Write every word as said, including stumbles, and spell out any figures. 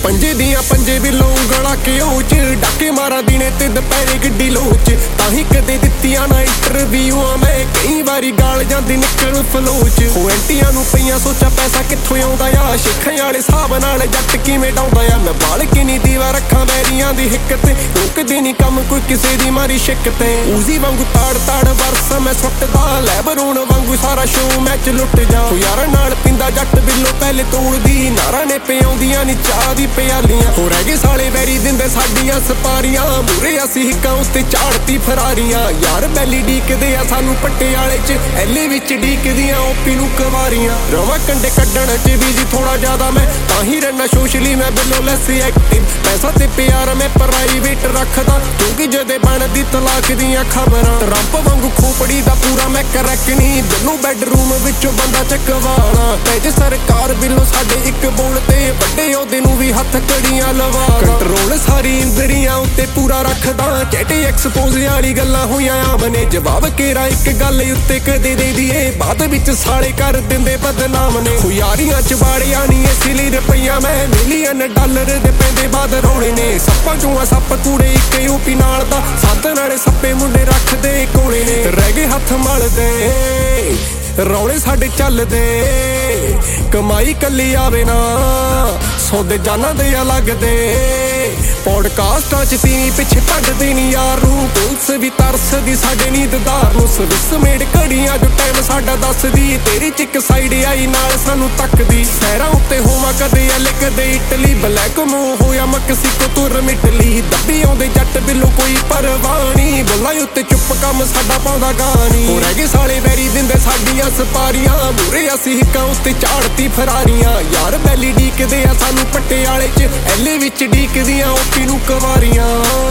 पंजे दियां पंजे बिलों गला के ओच डाके मारा दिने ते दुपहरे गड्डी लोच ताही कदे दित्तियां ना इंटरव्यू मैं कई बारी गाल जांदी निकल फलोच हो एंटियां नूं पईयां सोचा पैसा कित्थों आउंदा आ शेखां वाले साहब नाल जट किवें डाउंदा आ मैं बाल के नी दीवा रखां बैरियां दी हिक ते रुकदे नी कम कोई किसे दी मारी शिक ते उजी वांगू ताड़ ताड़ वरस मैं सुटदा लैबरोन वांगू सारा शो मैच लुट जा यारां नाल पिंदा जट बिलो पहले तोड़दी नारा ने पे आउंदियां नी चाह दी प्यालियां हो रह गए साले वैरी दिंदे साडियां सपारियां मूरे असीं हिक्कां उत्ते झाड़ती फरारियां यार बैली डीकदे आ सानू पटियाले च एले विच डीकदियां ओपी नूं कवारियां रवां कंडे कड्डण च बिजी थोड़ा ज्यादा मैं ताही रहना सोशली मैं बिलो लैस एक्टिव पैसा ते प्यार मैं प्राइवेट रखदा क्योंकि जदे बनदी तलाक दियां खबरां ट्रंप वांगू खोपड़ी दा पूरा मैं करैक नी दोनों बेडरूम विचों बंदा चकवाणा तेज सरकार बिलो साडे एक बोल ते ਵੱਡੇ ਉਹਦੇ ਨੂੰ ਵੀ ਹੱਥ ਕੜੀਆਂ ਲਵਾ ਕੰਟਰੋਲ ਸਾਰੀ ਇੰਦਰੀਆਂ ਉੱਤੇ ਪੂਰਾ ਰੱਖਦਾ ਚੈਟੇ ਐਕਸਪੋਜ਼ ਵਾਲੀ ਗੱਲਾਂ ਹੋਈਆਂ ਆਮਨੇ ਜਵਾਬ ਕੇਰਾ ਇੱਕ ਗੱਲ ਉੱਤੇ ਕਦੇ ਦੇ ਦੀਏ ਬਾਅਦ ਵਿੱਚ ਸਾਲੇ ਕਰ ਦਿੰਦੇ ਬਦਨਾਮ ਨੇ ਖੁਆਰੀਆਂ ਚ ਬਾੜਿਆ ਨਹੀਂ ਇਸ ਲਈ ਰੁਪਈਆ ਮੈਂ ਮਿਲੀਅਨ ਡਾਲਰ ਦੇ ਪੈਂਦੇ ਬਾਦ ਰੋਣੇ ਨੇ ਸੱਪਾਂ ਚੋਂ ਆ ਸੱਪ ਕੂੜੇ ਇੱਕ ਯੂਪੀ ਨਾਲ ਦਾ ਸੱਤ ਨਾਲੇ ਸੱਪੇ ਮੁੰਡੇ ਰੱਖਦੇ ਕੋਲੇ ਨੇ ਰਹਿ ਗਏ ਹੱਥ ਮਲਦੇ ਰੌਲੇ ਸਾਡੇ ਚੱਲਦੇ ਕਮਾਈ ਕੱਲੀ ਆਵੇ ਨਾ ਸੌਦੇ ਜਾਨਾਂ ਦੇ ਅਲੱਗ ਦੇ ਪੋਡਕਾਸਟਾਂ ਚ ਤੀਵੀਂ ਪਿੱਛੇ ਭੱਜਦੇ ਨੀ ਯਾਰ ਨੂੰ ਪੁਲਿਸ ਵੀ ਤਰਸਦੀ ਸਾਡੇ ਨੀਂਦਦਾਰ ਨੂੰ ਸਵਿਸ ਮੇਡ ਘੜੀਆਂ ਜੋ ਟਾਈਮ ਸਾਡਾ ਦੱਸਦੀ ਤੇਰੀ ਚ ਇੱਕ ਸਾਈਡ ਆਈ ਨਾਲ ਸਾਨੂੰ ਤੱਕਦੀ ਸਹਿਰਾਂ ਉੱਤੇ ਹੋਵਾਂ ਕਦੇ ਐਲ ਕਦੇ ਇਟਲੀ ਬਲੈਕ ਮੂੰਹ ਹੋਇਆ ਮਕਸੀਕੋ ਤੁਰ ਮਿਟਲੀ ਦੱਬੀ ਆਉਂਦੇ ਜੱਟ ਬਿੱਲੋ ਕੋਈ ਪਰਵਾਣੀ ਬੁੱਲਾਂ ਉੱਤੇ ਚੁੱਪ ਕੰਮ ਸਾਡਾ ਪਾਉਂਦਾ ਗਾਣੀ ਹੋ ਰਹਿ ਗਏ ਸਾਲੇ ਵੈਰੀ ਦਿੰਦੇ ਸਾਡੀਆਂ ਸਪਾਰੀਆਂ ਮੂਰੇ ਅਸੀਂ ਹਿੱਕਾਂ ਉੱਤੇ ਝਾੜਤੀ ਫਰਾਰੀਆਂ ਯਾਰ ਬੈਲੀ ਡੀਕਦੇ ਆ ਸਾਨੂੰ ਪਟਿਆਲੇ ਚ ਐਲੇ ਵਿੱਚ ਡੀਕਦੀਆਂ ਓਪੀ ਨੂੰ ਕਵਾਰੀਆਂ